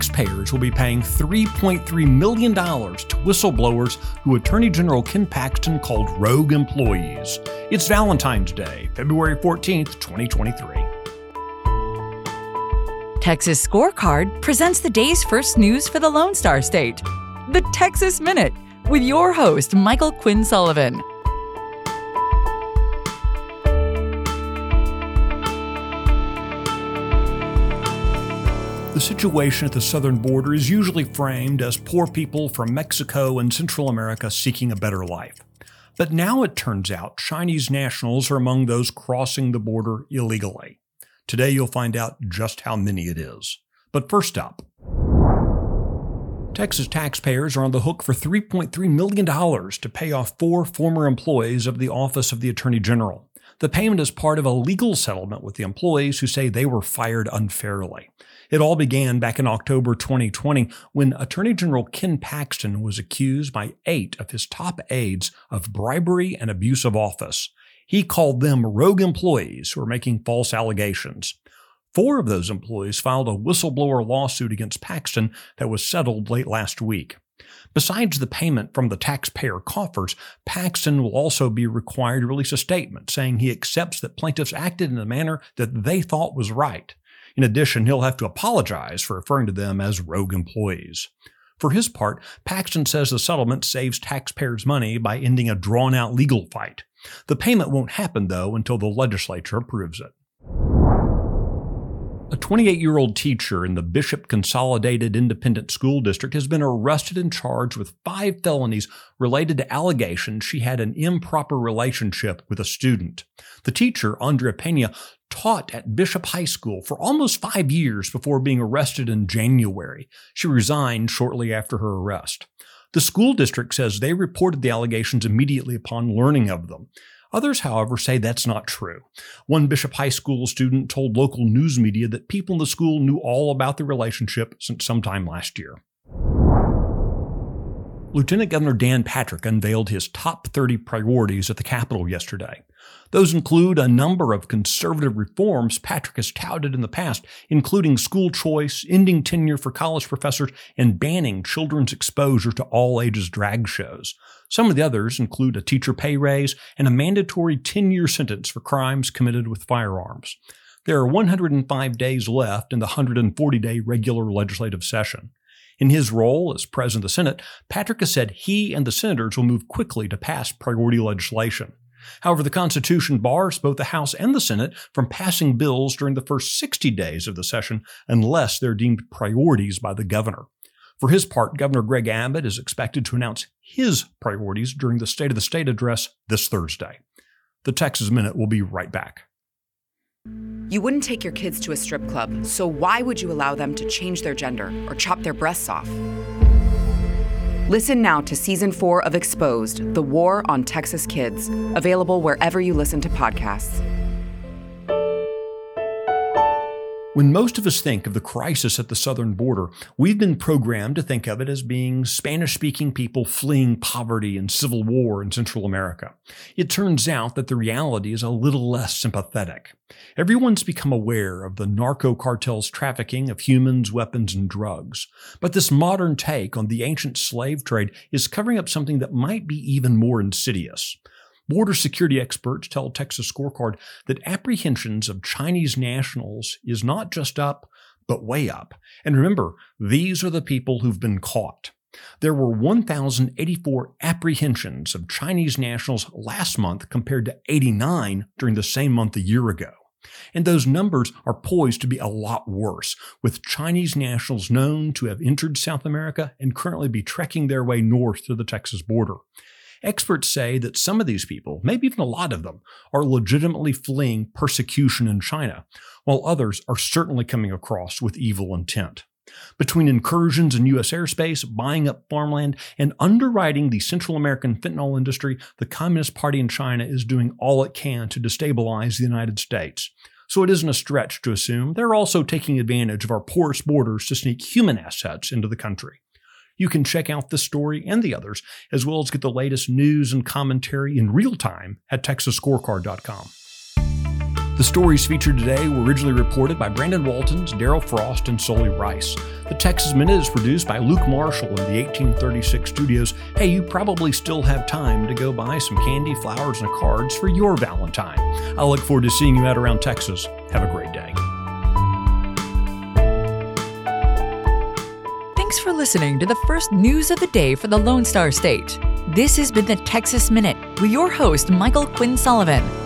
taxpayers will be paying $3.3 million to whistleblowers who Attorney General Ken Paxton called rogue employees. It's Valentine's Day, February 14th, 2023. Texas Scorecard presents the day's first news for the Lone Star State. The Texas Minute, with your host, Michael Quinn Sullivan. The situation at the southern border is usually framed as poor people from Mexico and Central America seeking a better life. But now it turns out Chinese nationals are among those crossing the border illegally. Today you'll find out just how many it is. But first up, Texas taxpayers are on the hook for $3.3 million to pay off 4 former employees of the Office of the Attorney General. The payment is part of a legal settlement with the employees who say they were fired unfairly. It all began back in October 2020 when Attorney General Ken Paxton was accused by 8 of his top aides of bribery and abuse of office. He called them rogue employees who were making false allegations. 4 of those employees filed a whistleblower lawsuit against Paxton that was settled late last week. Besides the payment from the taxpayer coffers, Paxton will also be required to release a statement saying he accepts that plaintiffs acted in a manner that they thought was right. In addition, he'll have to apologize for referring to them as rogue employees. For his part, Paxton says the settlement saves taxpayers money by ending a drawn-out legal fight. The payment won't happen, though, until the legislature approves it. A 28-year-old teacher in the Bishop Consolidated Independent School District has been arrested and charged with 5 felonies related to allegations she had an improper relationship with a student. The teacher, Andrea Pena, taught at Bishop High School for almost 5 years before being arrested in January. She resigned shortly after her arrest. The school district says they reported the allegations immediately upon learning of them. Others, however, say that's not true. One Bishop High School student told local news media that people in the school knew all about the relationship since sometime last year. Lieutenant Governor Dan Patrick unveiled his top 30 priorities at the Capitol yesterday. Those include a number of conservative reforms Patrick has touted in the past, including school choice, ending tenure for college professors, and banning children's exposure to all-ages drag shows. Some of the others include a teacher pay raise and a mandatory 10-year sentence for crimes committed with firearms. There are 105 days left in the 140-day regular legislative session. In his role as President of the Senate, Patrick has said he and the senators will move quickly to pass priority legislation. However, the Constitution bars both the House and the Senate from passing bills during the first 60 days of the session unless they're deemed priorities by the governor. For his part, Governor Greg Abbott is expected to announce his priorities during the State of the State address this Thursday. The Texas Minute will be right back. You wouldn't take your kids to a strip club, so why would you allow them to change their gender or chop their breasts off? Listen now to Season 4 of Exposed, The War on Texas Kids, available wherever you listen to podcasts. When most of us think of the crisis at the southern border, we've been programmed to think of it as being Spanish-speaking people fleeing poverty and civil war in Central America. It turns out that the reality is a little less sympathetic. Everyone's become aware of the narco cartels' trafficking of humans, weapons, and drugs. But this modern take on the ancient slave trade is covering up something that might be even more insidious. Border security experts tell Texas Scorecard that apprehensions of Chinese nationals is not just up, but way up. And remember, these are the people who've been caught. There were 1,084 apprehensions of Chinese nationals last month compared to 89 during the same month a year ago. And those numbers are poised to be a lot worse, with Chinese nationals known to have entered South America and currently be trekking their way north to the Texas border. Experts say that some of these people, maybe even a lot of them, are legitimately fleeing persecution in China, while others are certainly coming across with evil intent. Between incursions in U.S. airspace, buying up farmland, and underwriting the Central American fentanyl industry, the Communist Party in China is doing all it can to destabilize the United States. So it isn't a stretch to assume they're also taking advantage of our porous borders to sneak human assets into the country. You can check out this story and the others, as well as get the latest news and commentary in real time at TexasScorecard.com. The stories featured today were originally reported by Brandon Waltons, Daryl Frost, and Sully Rice. The Texas Minute is produced by Luke Marshall in the 1836 studios. Hey, you probably still have time to go buy some candy, flowers, and cards for your Valentine. I look forward to seeing you out around Texas. Have a great day. Thanks for listening to the first news of the day for the Lone Star State. This has been the Texas Minute with your host, Michael Quinn Sullivan.